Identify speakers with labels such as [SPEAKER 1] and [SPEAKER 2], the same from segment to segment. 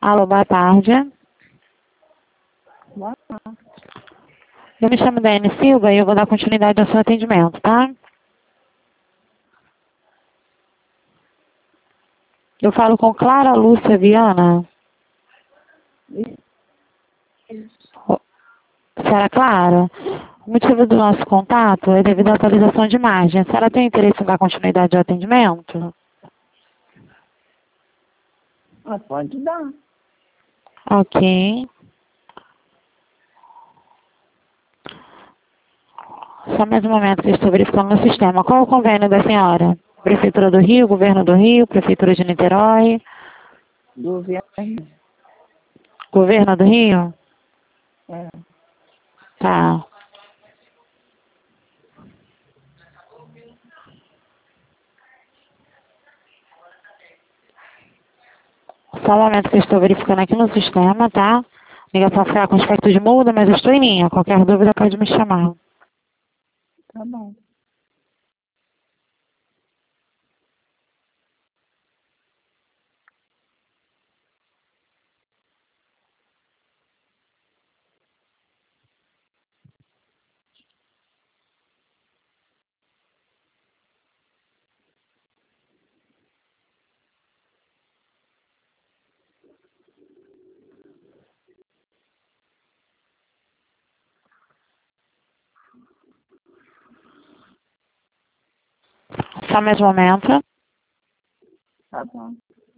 [SPEAKER 1] Alô, boa tarde.
[SPEAKER 2] Boa tarde.
[SPEAKER 1] Eu me chamo Daiane Silva e eu vou dar continuidade ao seu atendimento, tá? Eu falo com Clara Lúcia Viana. Senhora Clara, o motivo do nosso contato é devido à atualização de imagem. A senhora tem interesse em dar continuidade ao atendimento?
[SPEAKER 2] Pode dar.
[SPEAKER 1] Ok. Só mais um momento que eu estou verificando no sistema. Qual é o convênio da senhora? Prefeitura do Rio, Governo do Rio, Prefeitura de Niterói,
[SPEAKER 2] Governo.
[SPEAKER 1] Governo do Rio?
[SPEAKER 2] É.
[SPEAKER 1] Tá. Só um momento que eu estou verificando aqui no sistema, tá? Ligação ficar com aspecto de muda, mas eu estou em linha. Qualquer dúvida pode me chamar.
[SPEAKER 2] Tá bom.
[SPEAKER 1] Só mais um momento.
[SPEAKER 2] Tá bom.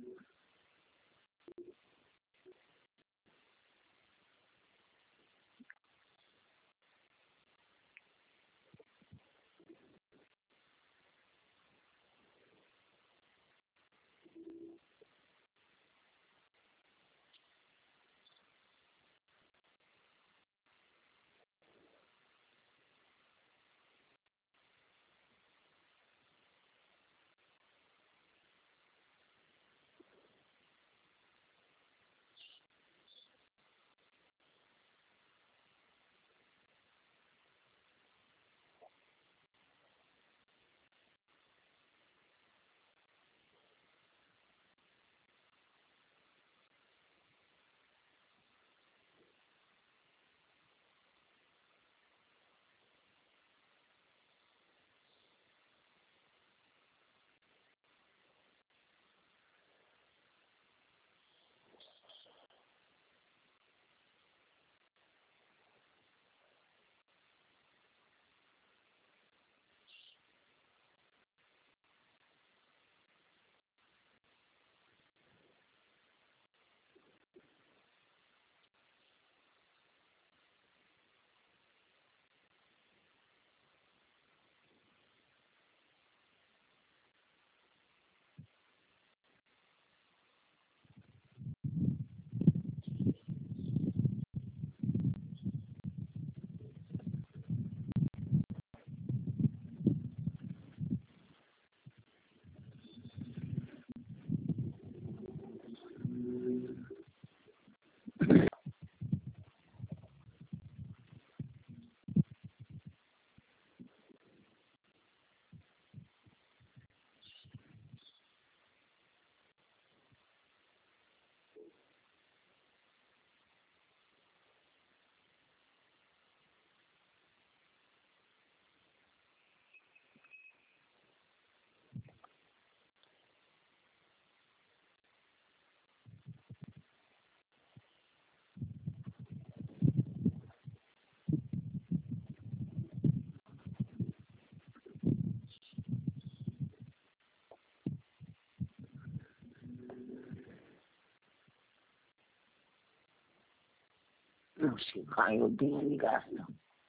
[SPEAKER 2] Não, se caiu bem a ligação.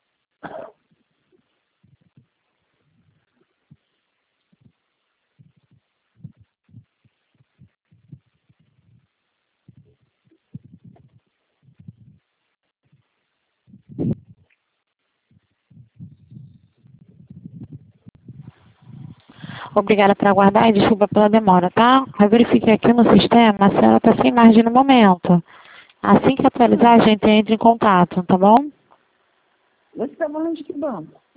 [SPEAKER 1] Obrigada por aguardar e desculpa pela demora, tá? Eu verifiquei aqui no sistema, a senhora está sem margem no momento. Assim que atualizar, a gente entra em contato, tá bom?
[SPEAKER 2] Você tá falando de que banco?